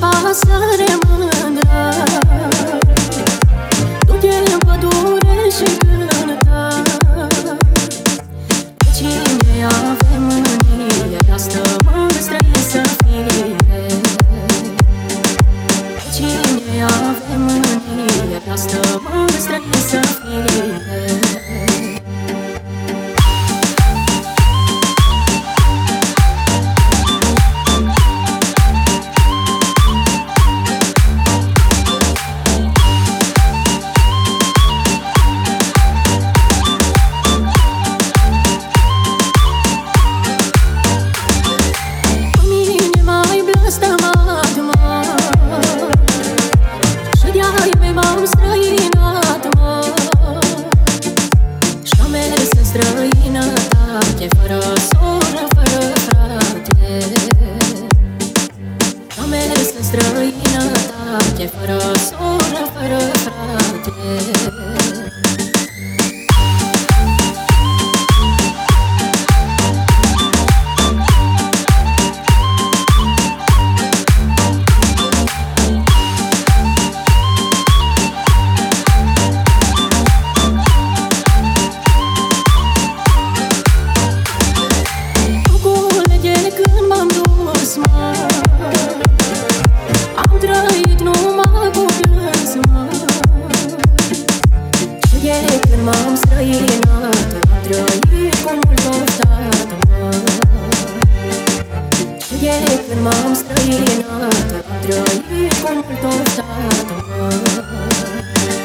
pasăre mândră, du-te în pădure și cântă. Pe cine avem mânie, asta mândră să fie. Pe cine avem mânie, asta mândră să fie. M-am străinat, mă, și-am mers în străinătate, fără soră, fără frate. Și-am mers în străinătate, fără soră, fără frate. Am trăit numai cu plâns, mă, și de când m-am străinat, am trăit cu mult oftat, mă. Și de când m-am străinat, am trăit cu mult oftat, mă.